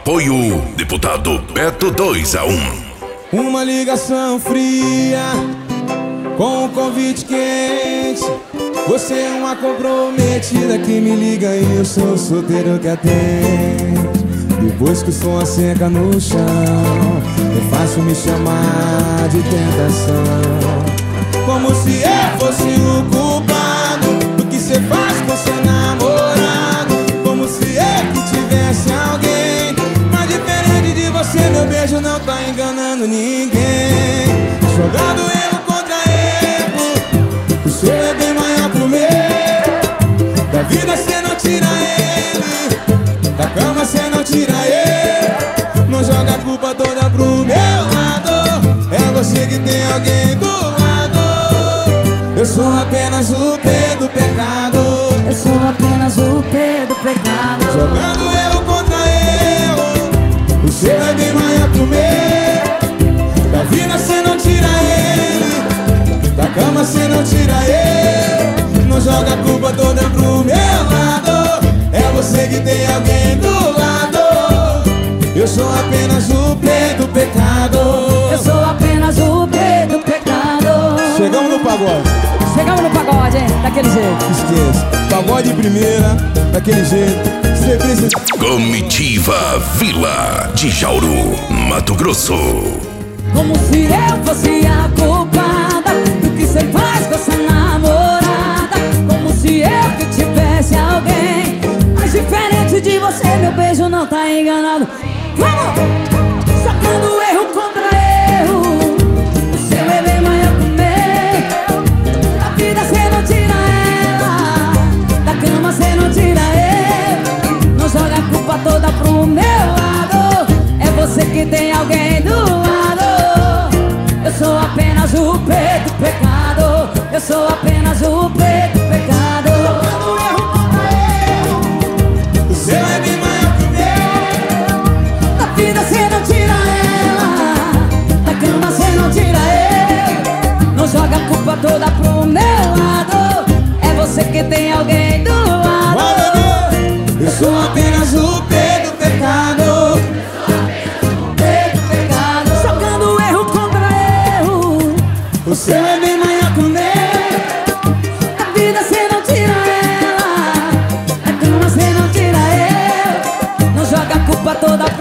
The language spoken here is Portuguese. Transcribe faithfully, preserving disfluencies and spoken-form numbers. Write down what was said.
Apoio Deputado Beto dois a um. Uma ligação fria com um convite quente. Você é uma comprometida que me liga e eu sou o solteiro que atende. Depois que o som seca no chão, é fácil me chamar de tentação. Como se eu fosse o culpado do que cê faz com seu namorado. Como se eu que tivesse alguém. Mas diferente de você, meu beijo não tá enganando ninguém. Jogando erro contra erro, o seu é bem maior pro meu. Da vida cê não tira ele, da cama cê não tira ele. Não joga a culpa toda pro meu lado. É você que tem alguém do lado. Eu sou apenas o P do pecado. Eu sou apenas o P do pecado. Jogando erro contra erro, o seu é bem maior pro meu. Da vida cê não tira ele, da cama cê não tira ele. Não joga a culpa toda pro meu lado. É você que tem alguém do lado. Eu sou apenas o P do pecado. Eu sou apenas o P do pecado. Chegamos no pagode. Chegamos no pagode, hein? Daquele jeito. Esqueça, pagode de primeira, daquele jeito. Você precisa... Comitiva Vila de Jauru, Mato Grosso. Como se eu fosse a culpada do que cê faz com essa namorada. Como se eu que tivesse alguém. Mas diferente de você, meu beijo não tá enganado. Vamos! Sacando erro contra erro, o seu é bem maior que o meu. Da vida cê não tira ela, da cama cê não tira ele. Não joga a culpa toda pro meu lado. É você que tem alguém do lado. Eu sou apenas o P do pecado. Eu sou apenas o P do pecado. Sacando erro contra erro, O seu é bem maior que o meu. da vida cê não tira ela, da cama cê não tira ele. Não joga a culpa toda pro meu lado. É você que tem alguém do lado. Vai, bebê! Eu sou apenas o P do pecado. P do pecado. Jogando erro contra erro, O seu é bem maior que o meu. da vida cê não tira ela, da cama cê não tira ele. Não joga a culpa toda